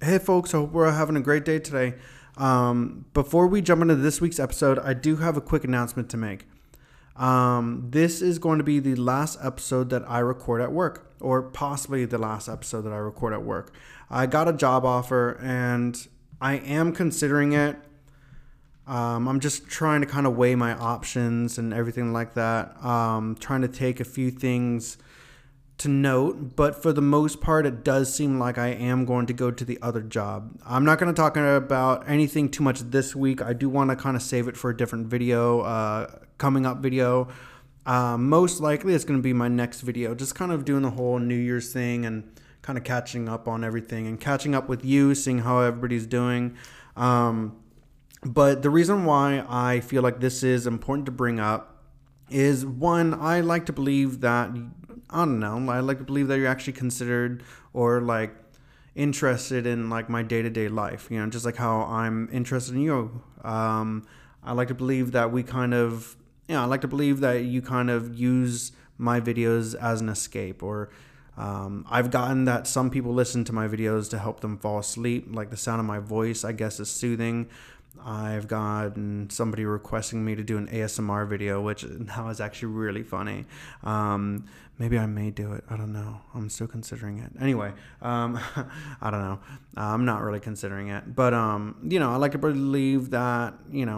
Hey folks, I hope we're having a great day today. Before we jump into this week's episode, I do have a quick announcement to make. This is going to be the last episode that I record at work, or possibly the last episode that I record at work. I got a job offer and I am considering it. I'm just trying to kind of weigh my options and everything like that. Trying to take a few things to note, but for the most part, it does seem like I am going to go to the other job. I'm not going to talk about anything too much this week. I do want to kind of save it for a different video, coming up video. Most likely it's going to be my next video, just kind of doing the whole New Year's thing and kind of catching up on everything and catching up with you, seeing how everybody's doing. But the reason why I feel like this is important to bring up is, one, I like to believe that I like to believe that you're actually considered or like interested in like my day-to-day life, just like how I'm interested in you. I like to believe that I like to believe that you kind of use my videos as an escape, or I've gotten that some people listen to my videos to help them fall asleep. Like the sound of my voice, I guess, is soothing. I've gotten somebody requesting me to do an ASMR video, which now is actually really funny. Maybe I may do it. I don't know. I'm still considering it. Anyway, I don't know. I'm not really considering it. But, I like to believe that,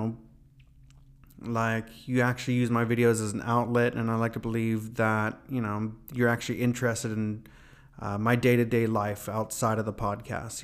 like you actually use my videos as an outlet. And I like to believe that, you're actually interested in my day-to-day life outside of the podcast,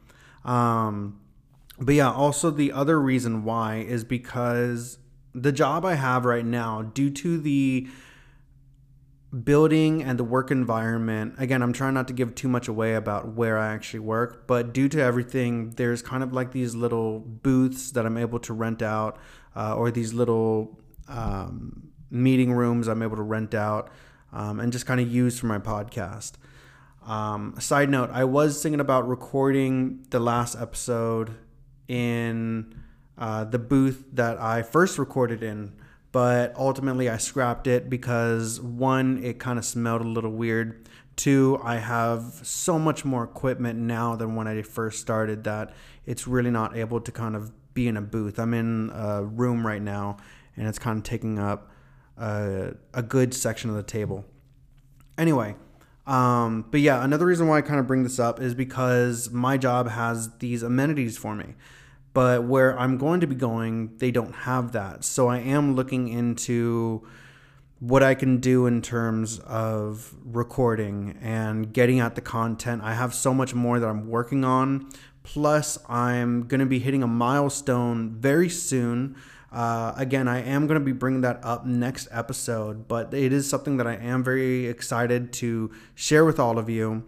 But yeah, also the other reason why is because the job I have right now, due to the building and the work environment, again, I'm trying not to give too much away about where I actually work, but due to everything, there's kind of like these little booths that I'm able to rent out, or these little meeting rooms I'm able to rent out and just kind of use for my podcast. Side note, I was thinking about recording the last episode in the booth that I first recorded in, but ultimately I scrapped it because, one, it kind of smelled a little weird. Two, I have so much more equipment now than when I first started that it's really not able to kind of be in a booth. I'm in a room right now and it's kind of taking up a good section of the table. Anyway, but yeah, another reason why I kind of bring this up is because my job has these amenities for me. But where I'm going to be going, they don't have that. So I am looking into what I can do in terms of recording and getting at the content. I have so much more that I'm working on. Plus, I'm going to be hitting a milestone very soon. Again, I am going to be bringing that up next episode, but it is something that I am very excited to share with all of you.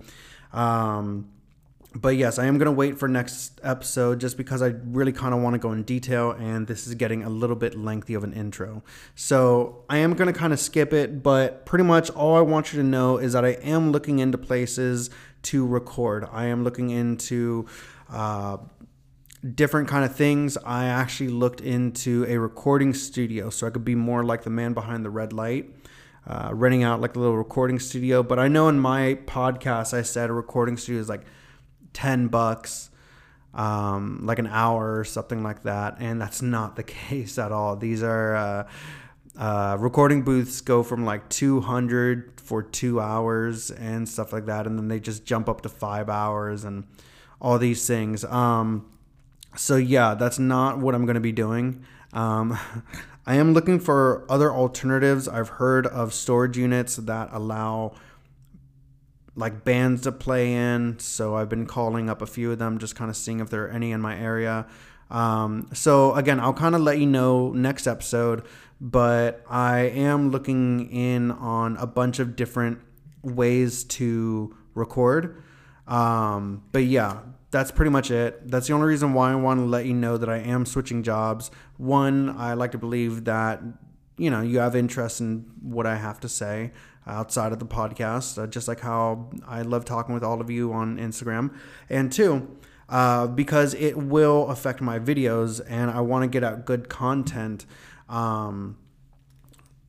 But yes, I am going to wait for next episode just because I really kind of want to go in detail, and this is getting a little bit lengthy of an intro. So I am going to kind of skip it, but pretty much all I want you to know is that I am looking into places to record. I am looking into different kind of things. I actually looked into a recording studio so I could be more like the man behind the red light. Renting out like a little recording studio. But I know in my podcast I said a recording studio is like $10, like an hour or something like that, and that's not the case at all. These are recording booths go from like $200 for 2 hours and stuff like that, and then they just jump up to 5 hours and all these things. So yeah, that's not what I'm going to be doing. I am looking for other alternatives. I've heard of storage units that allow like bands to play in, so I've been calling up a few of them, just kind of seeing if there are any in my area. So again, I'll kind of let you know next episode, but I am looking in on a bunch of different ways to record. But yeah, that's pretty much it. That's the only reason why I want to let you know that I am switching jobs. One, I like to believe that you have interest in what I have to say outside of the podcast, just like how I love talking with all of you on Instagram. And two, because it will affect my videos and I want to get out good content.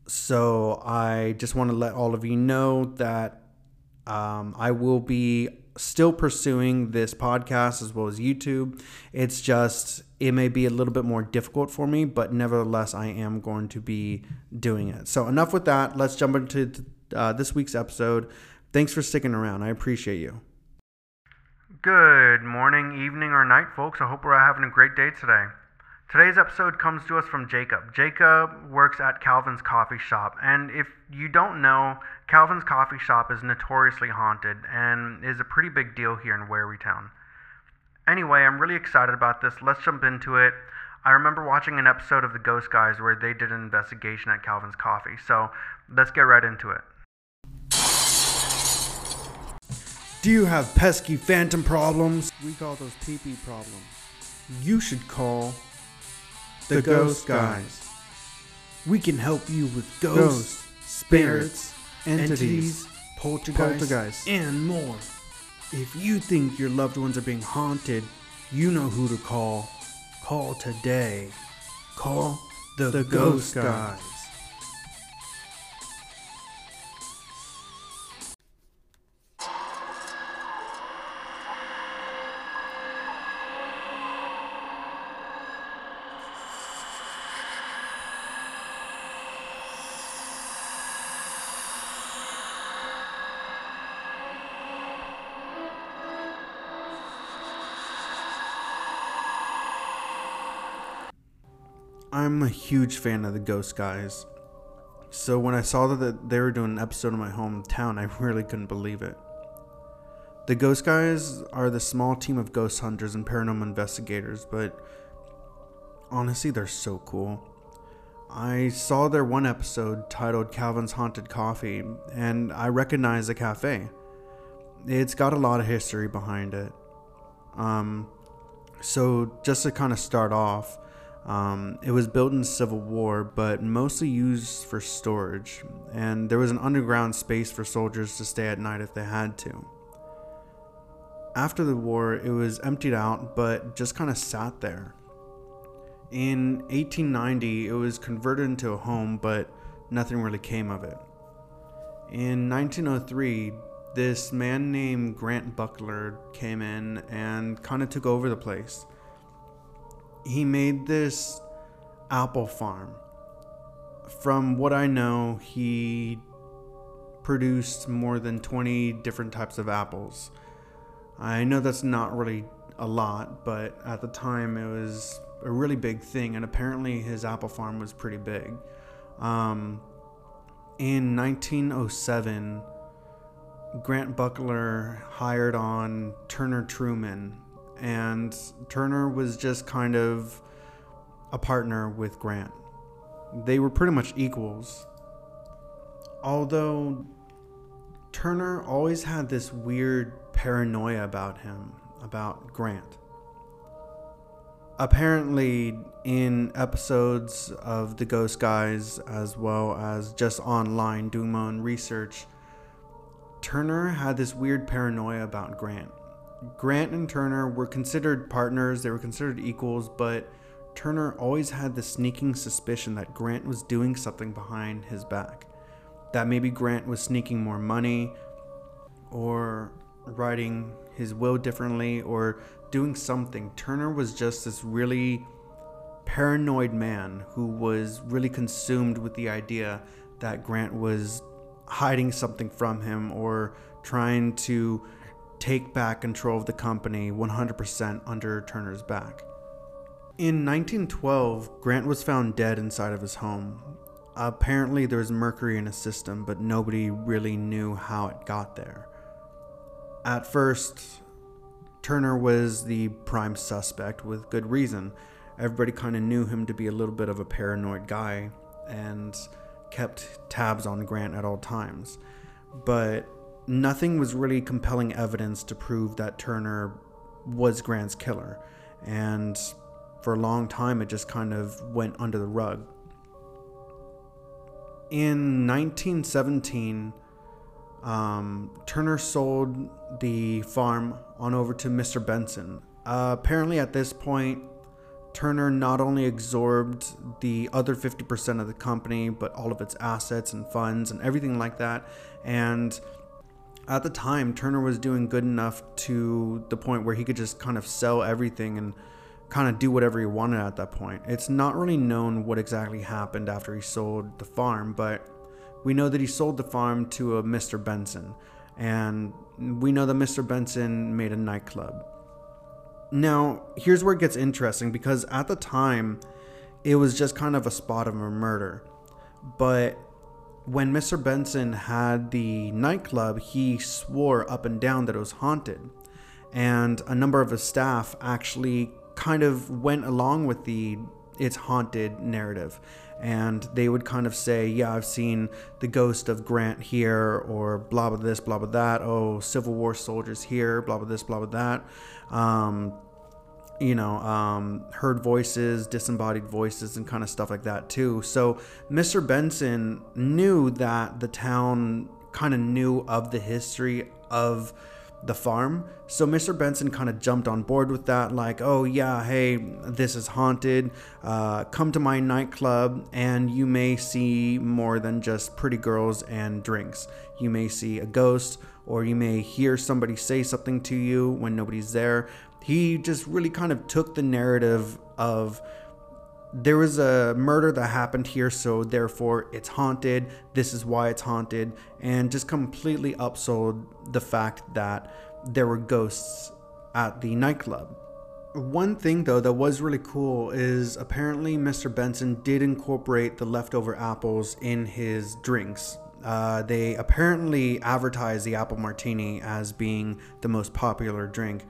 So I just want to let all of you know that I will be still pursuing this podcast as well as YouTube. It's just, it may be a little bit more difficult for me, but nevertheless, I am going to be doing it. So enough with that. Let's jump into this week's episode. Thanks for sticking around. I appreciate you. Good morning, evening, or night, folks. I hope we're having a great day today. Today's episode comes to us from Jacob. Jacob works at Calvin's Coffee Shop, and if you don't know, Calvin's Coffee Shop is notoriously haunted and is a pretty big deal here in Warerytown. Anyway, I'm really excited about this. Let's jump into it. I remember watching an episode of The Ghost Guys where they did an investigation at Calvin's Coffee, so let's get right into it. Do you have pesky phantom problems? We call those pee-pee problems. You should call The Ghost Guys. We can help you with ghosts, spirits, entities, poltergeists, and more. If you think your loved ones are being haunted, you know who to call. Call today. Call the Ghost Guys. I'm a huge fan of the Ghost Guys. So when I saw that they were doing an episode in my hometown, I really couldn't believe it. The Ghost Guys are the small team of ghost hunters and paranormal investigators, but honestly, they're so cool. I saw their one episode titled Calvin's Haunted Coffee, and I recognized the cafe. It's got a lot of history behind it. So just to kind of start off, it was built in the Civil War, but mostly used for storage, and there was an underground space for soldiers to stay at night if they had to. After the war, it was emptied out, but just kind of sat there. In 1890, it was converted into a home, but nothing really came of it. In 1903, this man named Grant Buckler came in and kind of took over the place. He made this apple farm. From what I know, he produced more than 20 different types of apples. I know that's not really a lot, but at the time it was a really big thing, and apparently his apple farm was pretty big. In 1907, Grant Buckler hired on Turner Truman, and Turner was just kind of a partner with Grant. They were pretty much equals. Although Turner always had this weird paranoia about him, about Grant. Apparently, in episodes of The Ghost Guys, as well as just online doing my own research, Turner had this weird paranoia about Grant. Grant and Turner were considered partners, they were considered equals, but Turner always had the sneaking suspicion that Grant was doing something behind his back. That maybe Grant was sneaking more money, or writing his will differently, or doing something. Turner was just this really paranoid man who was really consumed with the idea that Grant was hiding something from him or trying to take back control of the company 100% under Turner's back. In 1912, Grant was found dead inside of his home. Apparently there was mercury in his system, but nobody really knew how it got there. At first, Turner was the prime suspect with good reason. Everybody kind of knew him to be a little bit of a paranoid guy and kept tabs on Grant at all times. But nothing was really compelling evidence to prove that Turner was Grant's killer, and for a long time it just kind of went under the rug. In 1917, Turner sold the farm on over to Mr. Benson. Apparently at this point, Turner not only absorbed the other 50% of the company, but all of its assets and funds and everything like that, and At the time, Turner was doing good enough to the point where he could just kind of sell everything and kind of do whatever he wanted at that point. It's not really known what exactly happened after he sold the farm, but we know that he sold the farm to a Mr. Benson, and we know that Mr. Benson made a nightclub. Now, here's where it gets interesting, because at the time, it was just kind of a spot of a murder. But when Mr. Benson had the nightclub, he swore up and down that it was haunted. And a number of his staff actually kind of went along with the it's haunted narrative. And they would kind of say, yeah, I've seen the ghost of Grant here, or blah, blah, this, blah, blah, that. Oh, Civil War soldiers here, blah, blah, this, blah, blah, that. Heard voices, disembodied voices, and kind of stuff like that too. So Mr. Benson knew that the town kind of knew of the history of the farm. So Mr. Benson kind of jumped on board with that, like, oh yeah, hey, this is haunted. Come to my nightclub and you may see more than just pretty girls and drinks. You may see a ghost, or you may hear somebody say something to you when nobody's there. He just really kind of took the narrative of, there was a murder that happened here, so therefore it's haunted. This is why it's haunted, and just completely upsold the fact that there were ghosts at the nightclub. One thing though that was really cool is apparently Mr. Benson did incorporate the leftover apples in his drinks. They apparently advertised the apple martini as being the most popular drink.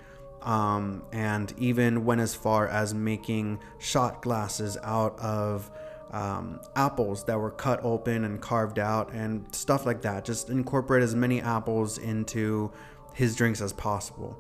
And even went as far as making shot glasses out of apples that were cut open and carved out and stuff like that. Just incorporate as many apples into his drinks as possible.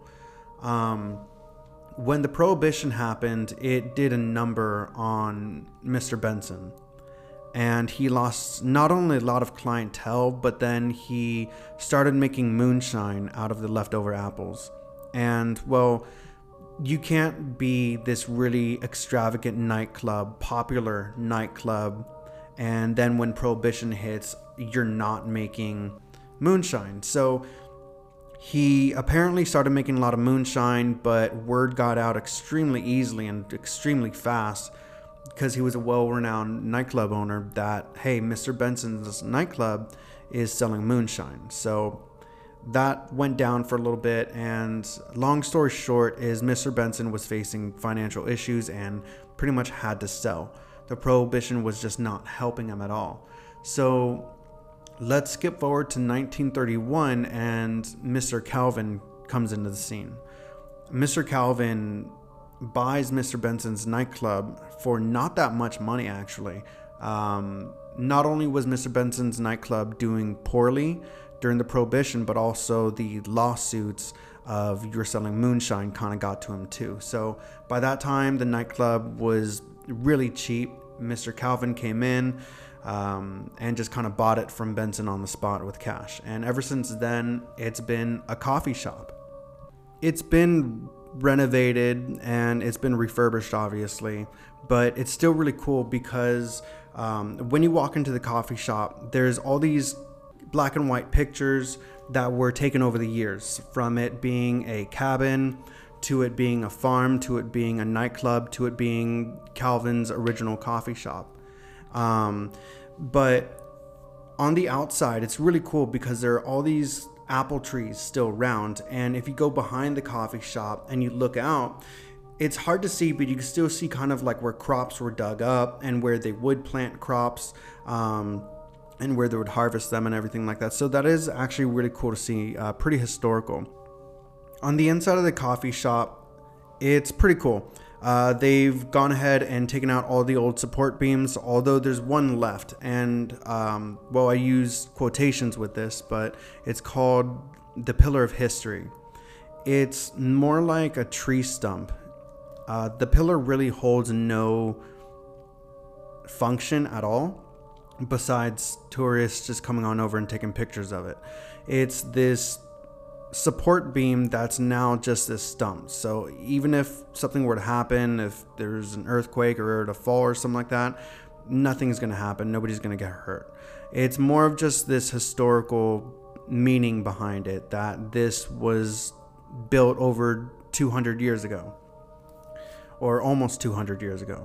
When the Prohibition happened, it did a number on Mr. Benson. And he lost not only a lot of clientele, but then he started making moonshine out of the leftover apples. And, well, you can't be this really extravagant nightclub, popular nightclub, and then when Prohibition hits, you're not making moonshine. So he apparently started making a lot of moonshine, but word got out extremely easily and extremely fast, because he was a well-renowned nightclub owner, that, hey, Mr. Benson's nightclub is selling moonshine. So that went down for a little bit, and long story short is Mr. Benson was facing financial issues and pretty much had to sell. The Prohibition was just not helping him at all. So let's skip forward to 1931, and Mr. Calvin comes into the scene. Mr. Calvin buys Mr. Benson's nightclub for not that much money, actually. Not only was Mr. Benson's nightclub doing poorly during the Prohibition, but also the lawsuits of you're selling moonshine kind of got to him too. So by that time, the nightclub was really cheap. Mr. Calvin came in and just kind of bought it from Benson on the spot with cash. And ever since then, it's been a coffee shop. It's been renovated and it's been refurbished, obviously, but it's still really cool because when you walk into the coffee shop, there's all these black and white pictures that were taken over the years, from it being a cabin to it being a farm to it being a nightclub to it being Calvin's original coffee shop. But on the outside, it's really cool because there are all these apple trees still around, and if you go behind the coffee shop and you look out, it's hard to see, but you can still see kind of like where crops were dug up and where they would plant crops, and where they would harvest them and everything like that. So that is actually really cool to see, pretty historical. On the inside of the coffee shop, it's pretty cool. They've gone ahead and taken out all the old support beams, although there's one left. And, well, I use quotations with this, but it's called the Pillar of History. It's more like a tree stump. The pillar really holds no function at all, besides tourists just coming on over and taking pictures of it. It's this support beam that's now just this stump. So even if something were to happen, if there's an earthquake or a fall or something like that, nothing's going to happen. Nobody's going to get hurt. It's more of just this historical meaning behind it, that this was built over 200 years ago, or almost 200 years ago.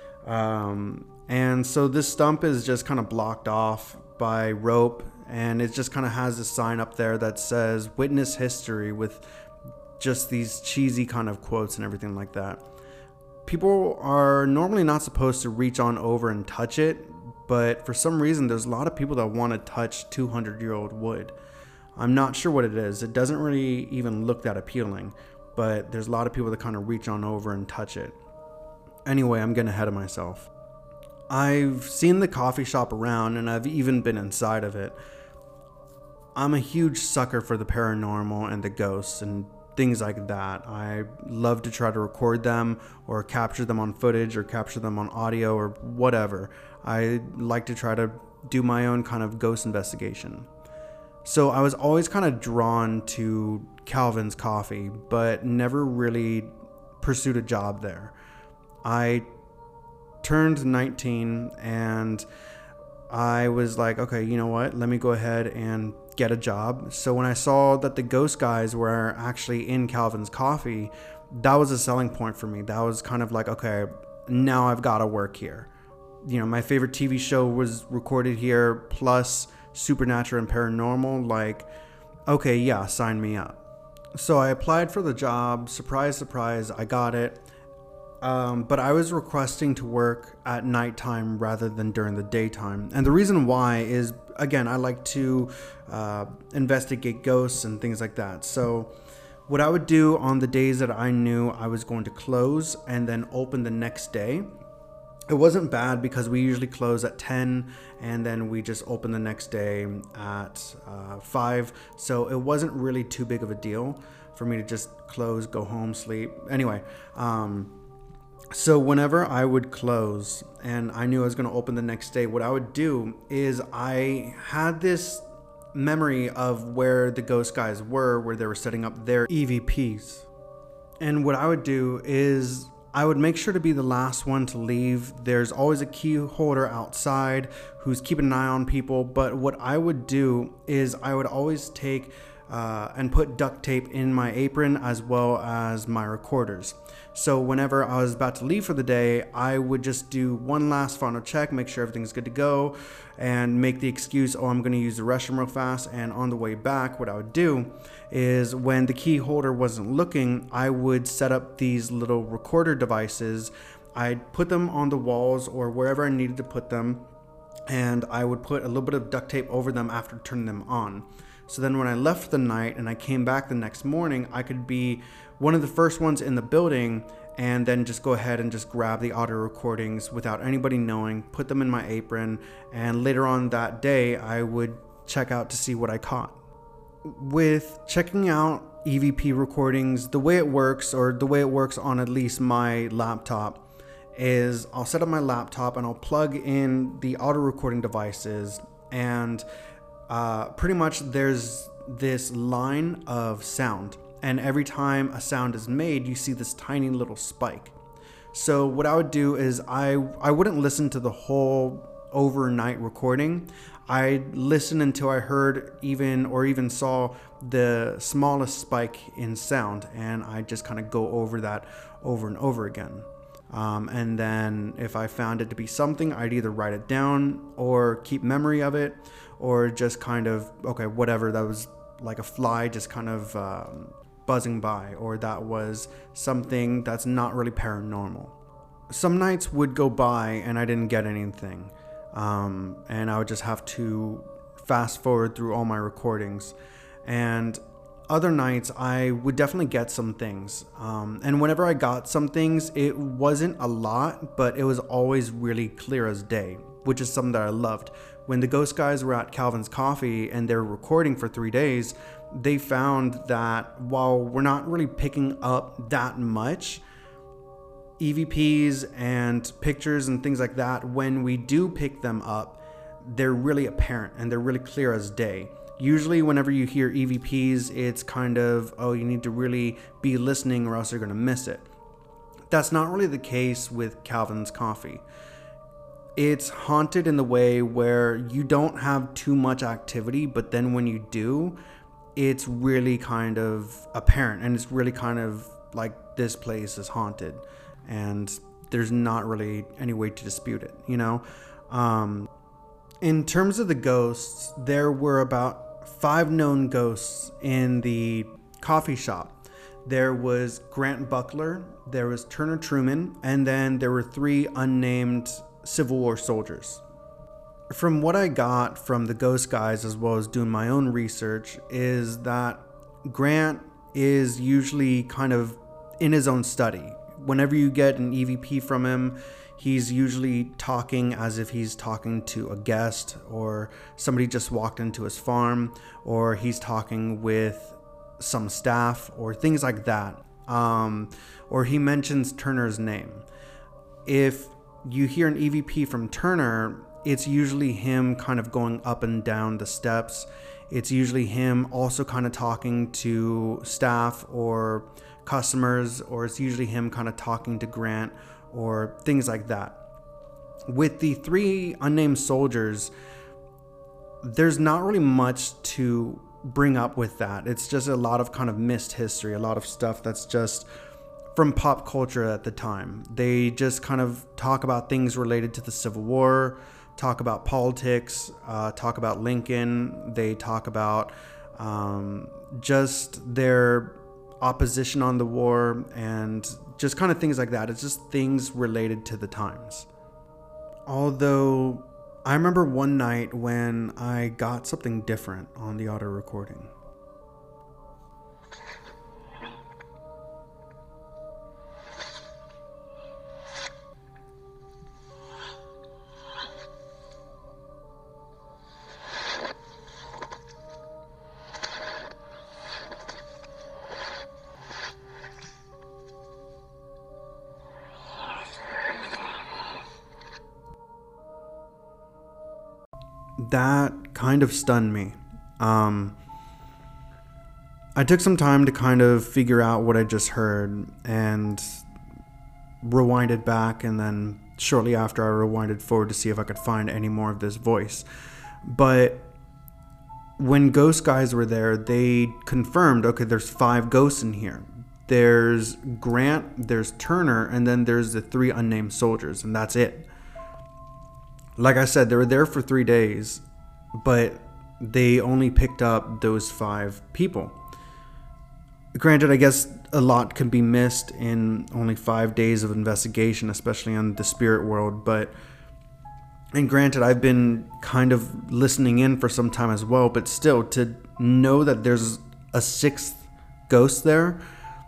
And so this stump is just kind of blocked off by rope, and it just kind of has this sign up there that says "Witness History" with just these cheesy kind of quotes and everything like that. People are normally not supposed to reach on over and touch it, but for some reason there's a lot of people that want to touch 200-year-old wood. I'm not sure what it is. It doesn't really even look that appealing, but there's a lot of people that kind of reach on over and touch it. Anyway, I'm getting ahead of myself. I've seen the coffee shop around, and I've even been inside of it. I'm a huge sucker for the paranormal and the ghosts and things like that. I love to try to record them or capture them on footage or capture them on audio or whatever. I like to try to do my own kind of ghost investigation. So I was always kind of drawn to Calvin's Coffee, but never really pursued a job there. I turned 19 and I was like, okay, you know what? Let me go ahead and get a job. So when I saw that the ghost guys were actually in Calvin's Coffee, that was a selling point for me. That was kind of like, okay, now I've got to work here. You know, my favorite TV show was recorded here, plus supernatural and paranormal. Like, okay, yeah, sign me up. So I applied for the job. Surprise, surprise, I got it. But I was requesting to work at nighttime rather than during the daytime. And the reason why is, again, I like to investigate ghosts and things like that. So what I would do on the days that I knew I was going to close and then open the next day, it wasn't bad because we usually close at 10 and then we just open the next day at 5. So it wasn't really too big of a deal for me to just close, go home, sleep. Anyway, so whenever I would close and I knew I was going to open the next day, what I would do is I had this memory of where the ghost guys were, where they were setting up their EVPs. And what I would do is I would make sure to be the last one to leave. There's always a key holder outside who's keeping an eye on people. But what I would do is I would always take and put duct tape in my apron as well as my recorders. So whenever I was about to leave for the day, I would just do one last final check, make sure everything's good to go, and make the excuse, oh, I'm going to use the restroom real fast. And on the way back, what I would do is when the key holder wasn't looking, I would set up these little recorder devices. I'd put them on the walls or wherever I needed to put them, and I would put a little bit of duct tape over them after turning them on. So then when I left the night and I came back the next morning, I could be one of the first ones in the building and then just go ahead and just grab the audio recordings without anybody knowing, put them in my apron, and later on that day, I would check out to see what I caught. With checking out EVP recordings, the way it works, or the way it works on at least my laptop, is I'll set up my laptop and I'll plug in the audio recording devices, and pretty much there's this line of sound, and every time a sound is made, you see this tiny little spike. So what I would do is I wouldn't listen to the whole overnight recording. I'd listen until I heard even saw the smallest spike in sound, and I just kind of go over that over and over again. And then if I found it to be something, I'd either write it down or keep memory of it, or just kind of, okay, whatever, that was like a fly just kind of buzzing by, or that was something that's not really paranormal. Some nights would go by and I didn't get anything, and I would just have to fast forward through all my recordings. And other nights I would definitely get some things, and whenever I got some things, it wasn't a lot, but it was always really clear as day, which is something that I loved. When the ghost guys were at Calvin's Coffee and they were recording for 3 days, they found that while we're not really picking up that much EVPs and pictures and things like that, when we do pick them up, they're really apparent and they're really clear as day. Usually whenever you hear EVPs, it's kind of, oh, you need to really be listening or else you're going to miss it. That's not really the case with Calvin's Coffee. It's haunted in the way where you don't have too much activity, but then when you do, it's really kind of apparent, and it's really kind of like this place is haunted, and there's not really any way to dispute it, you know? In terms of the ghosts, there were about 5 known ghosts in the coffee shop. There was Grant Buckler, there was Turner Truman, and then there were 3 unnamed Civil War soldiers. From what I got from the ghost guys, as well as doing my own research, is that Grant is usually kind of in his own study. Whenever you get an EVP from him, he's usually talking as if he's talking to a guest, or somebody just walked into his farm, or he's talking with some staff or things like that. Or he mentions Turner's name. If you hear an EVP from Turner, it's usually him kind of going up and down the steps. It's usually him also kind of talking to staff or customers, or it's usually him kind of talking to Grant or things like that. With the 3 unnamed soldiers, there's not really much to bring up with that. It's just a lot of kind of missed history, a lot of stuff that's just from pop culture at the time. They just kind of talk about things related to the Civil War, talk about politics, talk about Lincoln. They talk about just their opposition on the war and just kind of things like that. It's just things related to the times. Although I remember one night when I got something different on the auto recording. That kind of stunned me. I took some time to kind of figure out what I just heard and rewinded back, and then shortly after I rewinded forward to see if I could find any more of this voice. But when ghost guys were there, they confirmed, okay, there's 5 ghosts in here. There's Grant, there's Turner, and then there's the 3 unnamed soldiers, and that's it. Like I said, they were there for 3 days, but they only picked up those 5 people. Granted, I guess a lot can be missed in only 5 days of investigation, especially on the spirit world. And granted, I've been kind of listening in for some time as well, but still, to know that there's a 6th ghost there,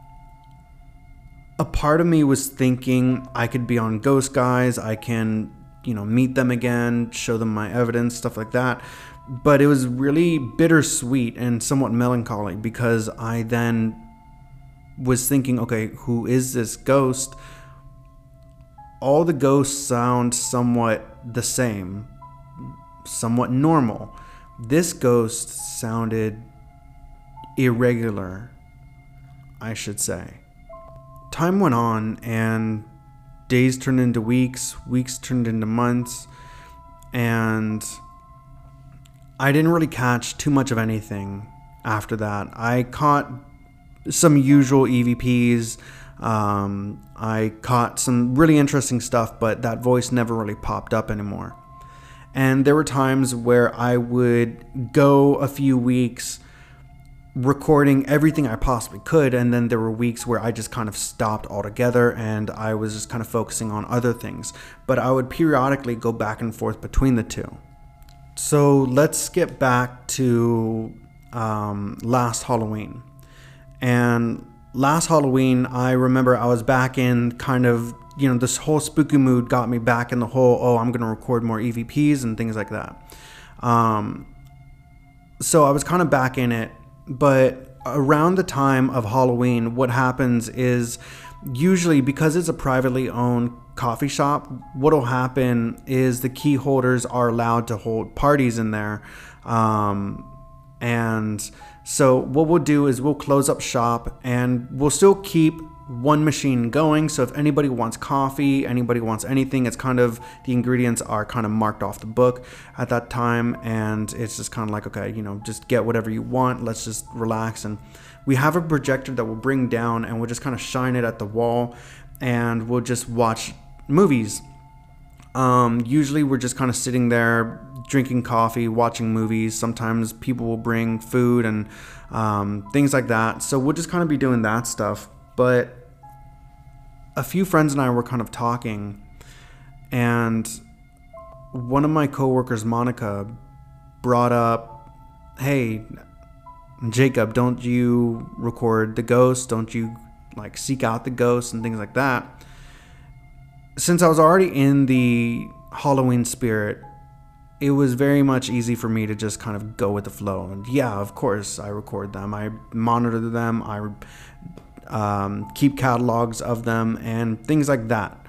a part of me was thinking I could be on Ghost Guys, I can meet them again, show them my evidence, stuff like that. But it was really bittersweet and somewhat melancholy, because I then was thinking, okay, who is this ghost? All the ghosts sound somewhat the same, somewhat normal. This ghost sounded irregular, I should say. Time went on, and days turned into weeks, weeks turned into months, and I didn't really catch too much of anything after that. I caught some usual EVPs, I caught some really interesting stuff, but that voice never really popped up anymore. And there were times where I would go a few weeks recording everything I possibly could, and then there were weeks where I just kind of stopped altogether and I was just kind of focusing on other things. But I would periodically go back and forth between the two. So let's skip back to last Halloween. And last Halloween, I remember I was back in kind of, this whole spooky mood got me back in the whole, I'm going to record more EVPs and things like that. So I was kind of back in it. But around the time of Halloween, what happens is, usually because it's a privately owned coffee shop, what'll happen is the key holders are allowed to hold parties in there. And so what we'll do is we'll close up shop, and we'll still keep one machine going. So if anybody wants coffee, anybody wants anything, it's kind of, the ingredients are kind of marked off the book at that time. And it's just kind of like, okay, just get whatever you want. Let's just relax. And we have a projector that we'll bring down and we'll just kind of shine it at the wall and we'll just watch movies. Usually we're just kind of sitting there drinking coffee, watching movies. Sometimes people will bring food and things like that. So we'll just kind of be doing that stuff. But a few friends and I were kind of talking, and one of my coworkers, Monica, brought up, hey, Jacob, don't you record the ghosts? Don't you seek out the ghosts and things like that? Since I was already in the Halloween spirit, it was very much easy for me to just kind of go with the flow. And yeah, of course, I record them. I monitor them. I keep catalogs of them and things like that.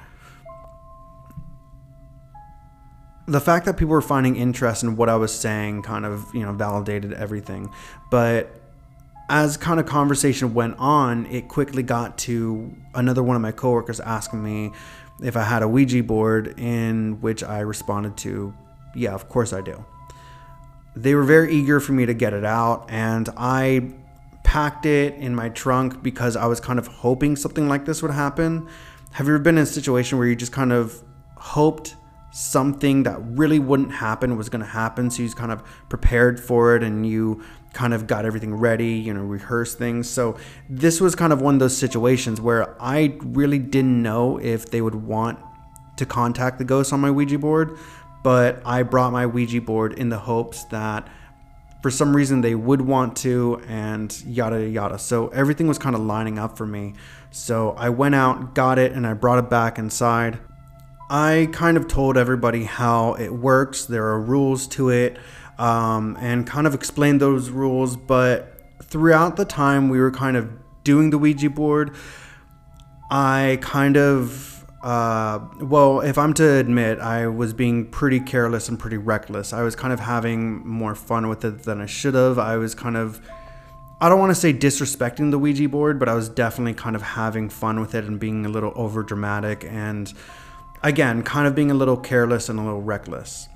The fact that people were finding interest in what I was saying kind of, validated everything. But as kind of conversation went on, it quickly got to another one of my coworkers asking me if I had a Ouija board, in which I responded to, yeah, of course I do. They were very eager for me to get it out, and I packed it in my trunk because I was kind of hoping something like this would happen. Have you ever been in a situation where you just kind of hoped something that really wouldn't happen was going to happen, so you kind of prepared for it and you kind of got everything ready, rehearsed things? So this was kind of one of those situations where I really didn't know if they would want to contact the ghosts on my Ouija board, but I brought my Ouija board in the hopes that for some reason they would want to, and yada yada. So everything was kind of lining up for me. So I went out, got it, and I brought it back inside. I kind of told everybody how it works. There are rules to it, and kind of explained those rules. But throughout the time we were kind of doing the Ouija board, I kind of, if I'm to admit, I was being pretty careless and pretty reckless. I was kind of having more fun with it than I should have. I was kind of, I don't want to say disrespecting the Ouija board, but I was definitely kind of having fun with it and being a little over dramatic, and again, kind of being a little careless and a little reckless.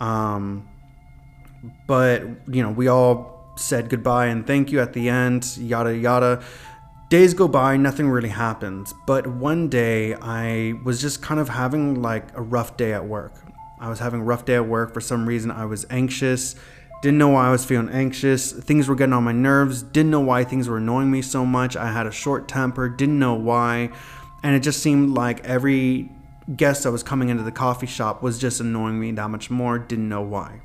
But we all said goodbye and thank you at the end, yada yada. Days go by, nothing really happens. But one day I was just kind of having a rough day at work. I was having a rough day at work. For some reason I was anxious. Didn't know why I was feeling anxious. Things were getting on my nerves. Didn't know why things were annoying me so much. I had a short temper. Didn't know why. And it just seemed like every guest that was coming into the coffee shop was just annoying me that much more. Didn't know why.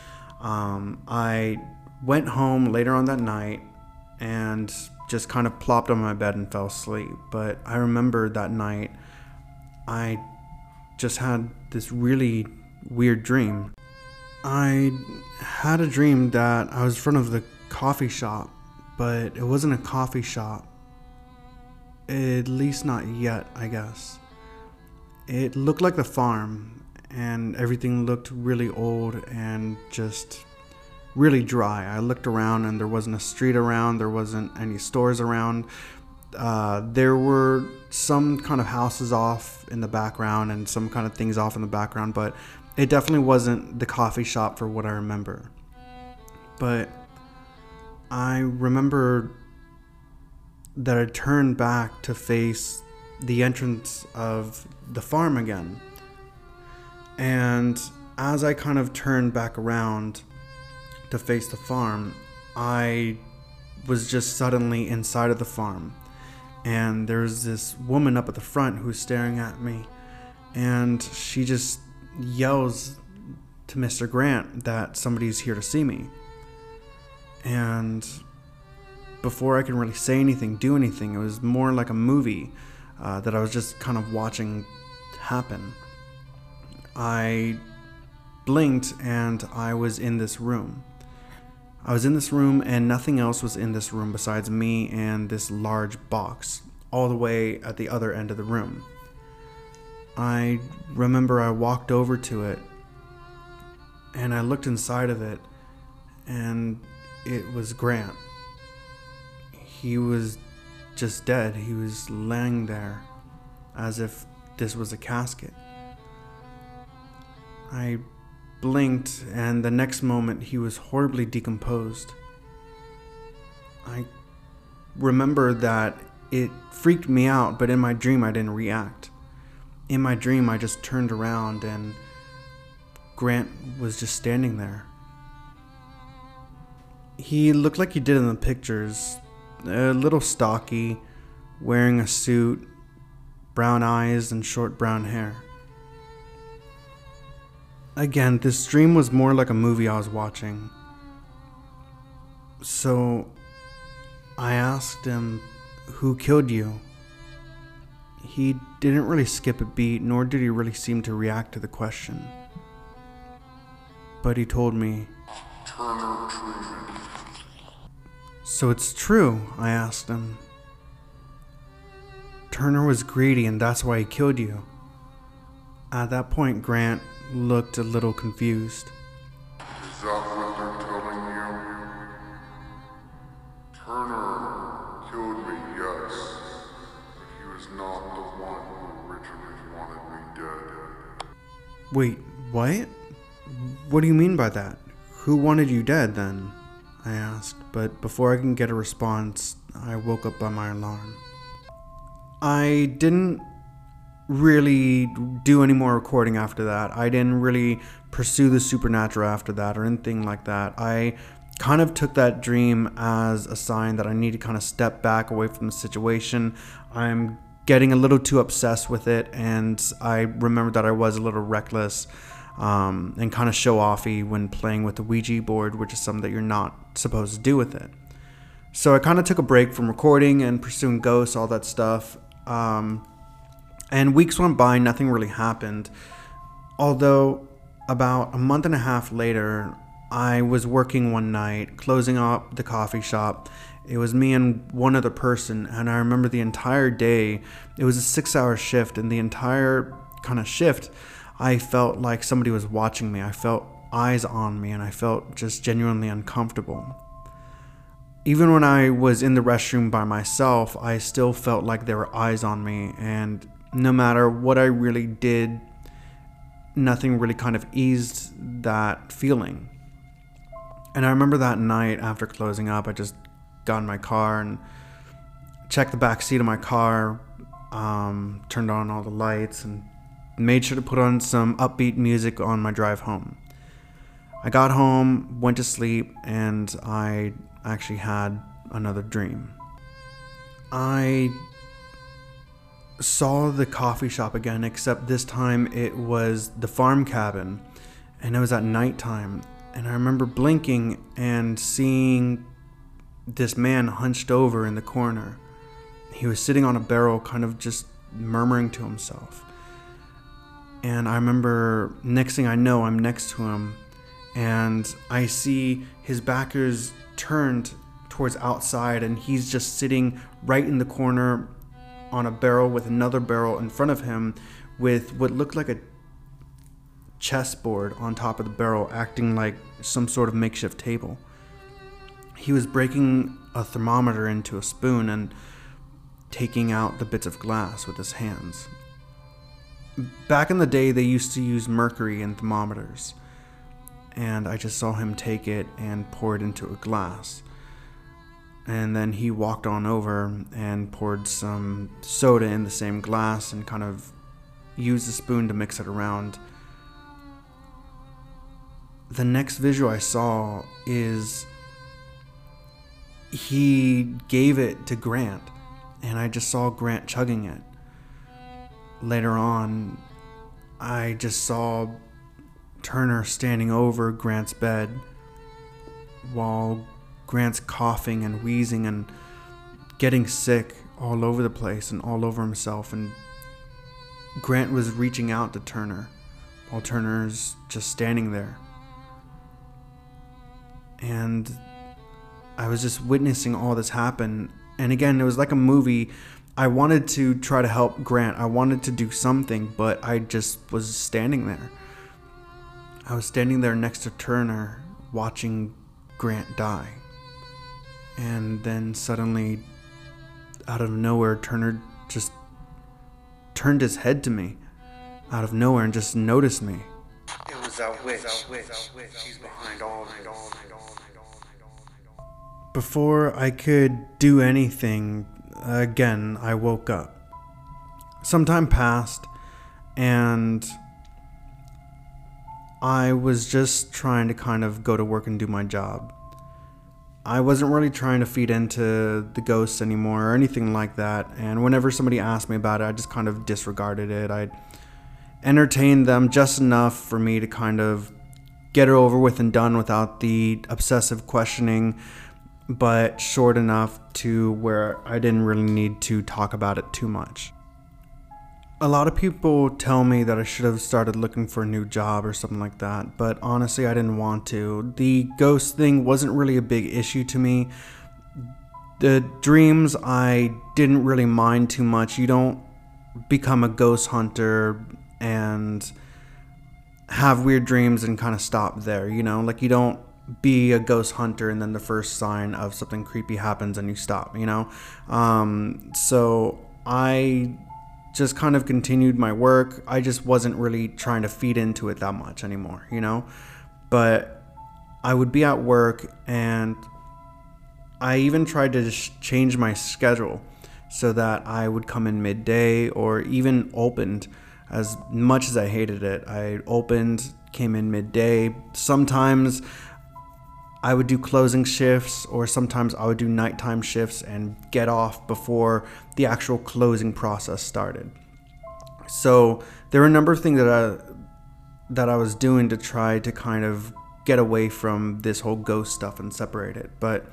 I went home later on that night and just kind of plopped on my bed and fell asleep. But I remember that night I just had this really weird dream. I had a dream that I was in front of the coffee shop, but it wasn't a coffee shop. At least not yet, I guess. It looked like the farm, and everything looked really old and just really dry. I looked around and there wasn't a street around, there wasn't any stores around. There were some kind of houses off in the background and some kind of things off in the background, but it definitely wasn't the coffee shop for what I remember. But I remember that I turned back to face the entrance of the farm again. And as I kind of turned back around to face the farm, I was just suddenly inside of the farm. And there's this woman up at the front who's staring at me. And she just yells to Mr. Grant that somebody's here to see me. And before I can really say anything, do anything, it was more like a movie that I was just kind of watching happen. I blinked and I was in this room. I was in this room and nothing else was in this room besides me and this large box all the way at the other end of the room. I remember I walked over to it and I looked inside of it, and it was Grant. He was just dead. He was laying there as if this was a casket. I blinked, and the next moment he was horribly decomposed. I remember that it freaked me out, but in my dream I didn't react. In my dream I just turned around and Grant was just standing there. He looked like he did in the pictures, a little stocky, wearing a suit, brown eyes and short brown hair. Again, this dream was more like a movie I was watching. So I asked him, "Who killed you?" He didn't really skip a beat, nor did he really seem to react to the question. But he told me, Turner Truman. "So it's true?" I asked him. "Turner was greedy and that's why he killed you." At that point, Grant looked a little confused. Is that what they're telling you? Turner killed me, yes, but he was not the one who originally wanted me dead. Wait, what? What do you mean by that? Who wanted you dead then? I asked, but before I can get a response, I woke up by my alarm. I didn't really do any more recording after that. I didn't really pursue the supernatural after that or anything like that. I kind of took that dream as a sign that I need to kind of step back away from the situation. I'm getting a little too obsessed with it, and I remembered that I was a little reckless and kind of show-offy when playing with the Ouija board, which is something that you're not supposed to do with it. So I kind of took a break from recording and pursuing ghosts, all that stuff. And weeks went by, nothing really happened. Although about a month and a half later, I was working one night, closing up the coffee shop. It was me and one other person, and I remember the entire day, it was a 6-hour shift, and the entire kind of shift, I felt like somebody was watching me. I felt eyes on me, and I felt just genuinely uncomfortable. Even when I was in the restroom by myself, I still felt like there were eyes on me, and no matter what I really did, nothing really kind of eased that feeling. And I remember that night after closing up, I just got in my car and checked the back seat of my car, turned on all the lights, and made sure to put on some upbeat music on my drive home. I got home, went to sleep, and I actually had another dream. I saw the coffee shop again, except this time it was the farm cabin, and it was at nighttime. And I remember blinking and seeing this man hunched over in the corner. He was sitting on a barrel, kind of just murmuring to himself. And I remember, next thing I know, I'm next to him, and I see his back is turned towards outside, and he's just sitting right in the corner on a barrel with another barrel in front of him with what looked like a chessboard on top of the barrel, acting like some sort of makeshift table. He was breaking a thermometer into a spoon and taking out the bits of glass with his hands. Back in the day, they used to use mercury in thermometers, and I just saw him take it and pour it into a glass. And then he walked on over and poured some soda in the same glass and kind of used the spoon to mix it around. The next visual I saw is he gave it to Grant, and I just saw Grant chugging it. Later on, I just saw Turner standing over Grant's bed while Grant's coughing and wheezing and getting sick all over the place and all over himself, and Grant was reaching out to Turner while Turner's just standing there. And I was just witnessing all this happen, and again, it was like a movie. I wanted to try to help Grant. I wanted to do something, but I just was standing there. I was standing there next to Turner watching Grant die. And then suddenly out of nowhere, Turner just turned his head to me out of nowhere and just noticed me. It was that witch. She's behind all of this. Before I could do anything, again, I woke up. Some time passed, and I was just trying to kind of go to work and do my job. I wasn't really trying to feed into the ghosts anymore or anything like that, and whenever somebody asked me about it, I just kind of disregarded it. I entertained them just enough for me to kind of get it over with and done without the obsessive questioning, but short enough to where I didn't really need to talk about it too much. A lot of people tell me that I should have started looking for a new job or something like that, but honestly, I didn't want to. The ghost thing wasn't really a big issue to me. The dreams, I didn't really mind too much. You don't become a ghost hunter and have weird dreams and kind of stop there, you know? Like, you don't be a ghost hunter and then the first sign of something creepy happens and you stop, you know? So I just kind of continued my work. I just wasn't really trying to feed into it that much anymore, you know? But I would be at work, and I even tried to just change my schedule so that I would come in midday, or even opened. As much as I hated it, I opened, came in midday. Sometimes I would do closing shifts, or sometimes I would do nighttime shifts and get off before the actual closing process started. So there were a number of things that I was doing to try to kind of get away from this whole ghost stuff and separate it. But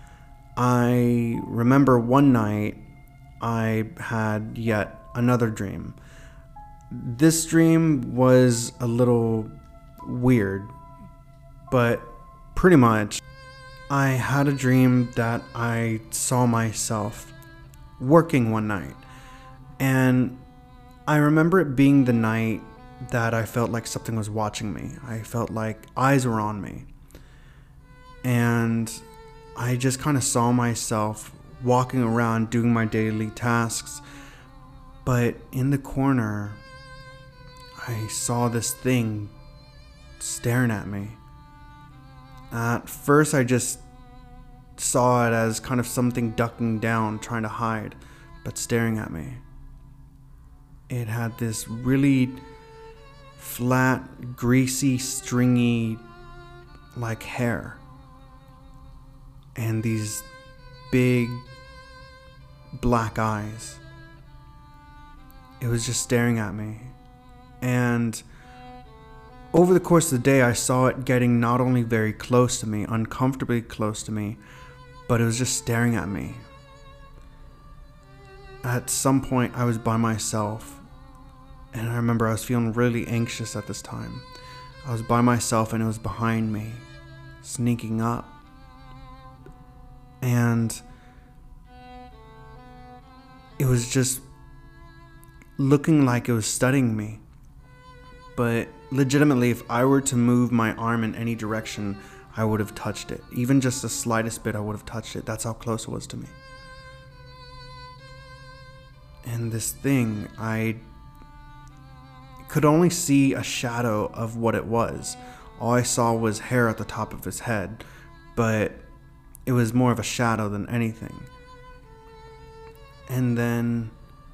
I remember one night I had yet another dream. This dream was a little weird, but pretty much, I had a dream that I saw myself working one night. And I remember it being the night that I felt like something was watching me. I felt like eyes were on me. And I just kind of saw myself walking around doing my daily tasks. But in the corner, I saw this thing staring at me. At first, I just saw it as kind of something ducking down, trying to hide, but staring at me. It had this really flat, greasy, stringy, like hair. And these big, black eyes. It was just staring at me. And over the course of the day, I saw it getting not only very close to me, uncomfortably close to me, but it was just staring at me. At some point, I was by myself, and I remember I was feeling really anxious at this time. I was by myself, and it was behind me, sneaking up. And it was just looking like it was studying me. But legitimately, if I were to move my arm in any direction, I would have touched it. Even just the slightest bit, I would have touched it. That's how close it was to me. And this thing, I could only see a shadow of what it was. All I saw was hair at the top of his head, but it was more of a shadow than anything. And then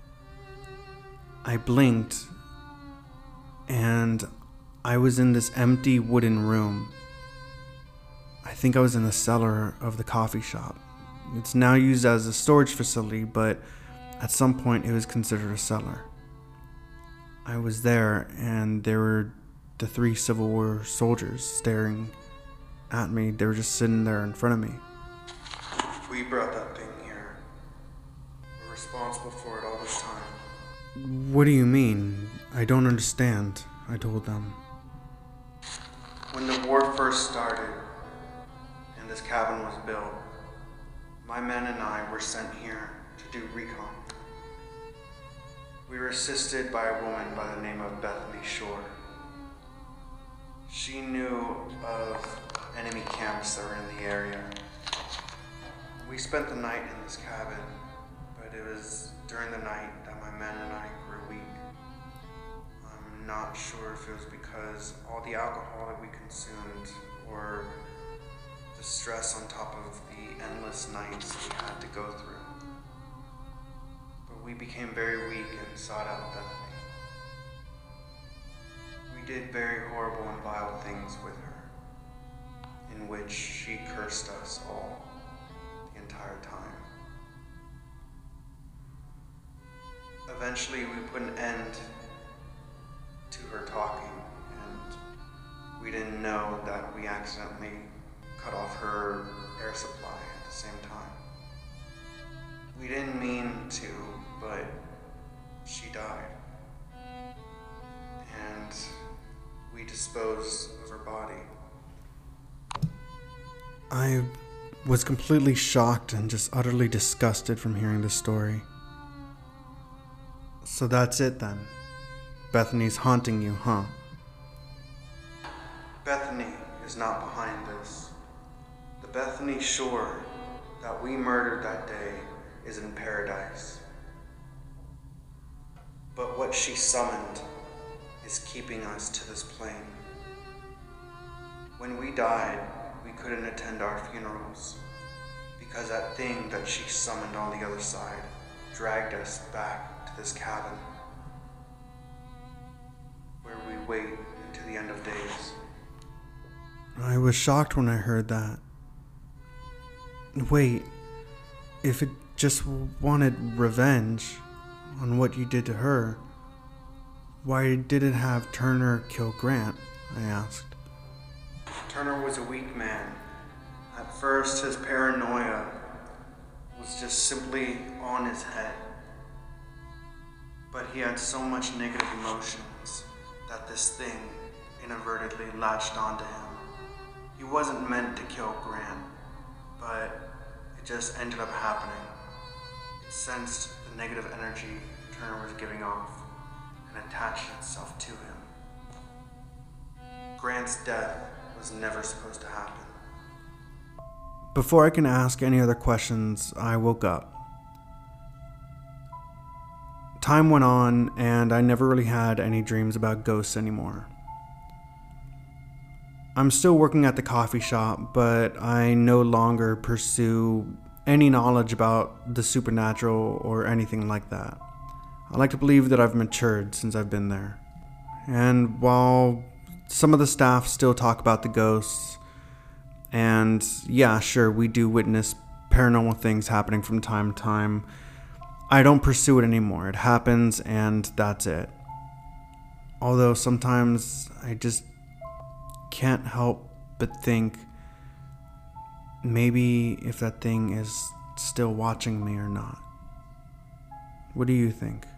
I blinked, and I was in this empty wooden room. I think I was in the cellar of the coffee shop. It's now used as a storage facility, but at some point it was considered a cellar. I was there, and there were the 3 Civil War soldiers staring at me. They were just sitting there in front of me. We brought that thing here. We're responsible for it all this time. What do you mean? I don't understand, I told them. When the war first started, and this cabin was built, my men and I were sent here to do recon. We were assisted by a woman by the name of Bethany Shore. She knew of enemy camps that were in the area. We spent the night in this cabin, but it was during the night that my men and I grew weak. I'm not sure if it was because all the alcohol that we consumed or the stress on top of the endless nights we had to go through. But we became very weak and sought out Bethany. We did very horrible and vile things with her, in which she cursed us all the entire time. Eventually, we put an end to her talking, and we didn't know that we accidentally cut off her air supply at the same time. We didn't mean to, but she died. And we disposed of her body. I was completely shocked and just utterly disgusted from hearing this story. So that's it then. Bethany's haunting you, huh? Bethany is not behind this. The Bethany Shore that we murdered that day is in paradise. But what she summoned is keeping us to this plane. When we died, we couldn't attend our funerals because that thing that she summoned on the other side dragged us back to this cabin where we wait into the end of days. I was shocked when I heard that. Wait, if it just wanted revenge on what you did to her, why did it have Turner kill Grant? I asked. Turner was a weak man. At first, his paranoia was just simply on his head. But he had so much negative emotions that this thing inadvertently latched onto him. He wasn't meant to kill Grant, but it just ended up happening. It sensed the negative energy Turner was giving off and attached itself to him. Grant's death was never supposed to happen. Before I can ask any other questions, I woke up. Time went on, and I never really had any dreams about ghosts anymore. I'm still working at the coffee shop, but I no longer pursue any knowledge about the supernatural or anything like that. I like to believe that I've matured since I've been there. And while some of the staff still talk about the ghosts, and yeah, sure, we do witness paranormal things happening from time to time, I don't pursue it anymore. It happens and that's it. Although sometimes I just can't help but think maybe if that thing is still watching me or not. What do you think?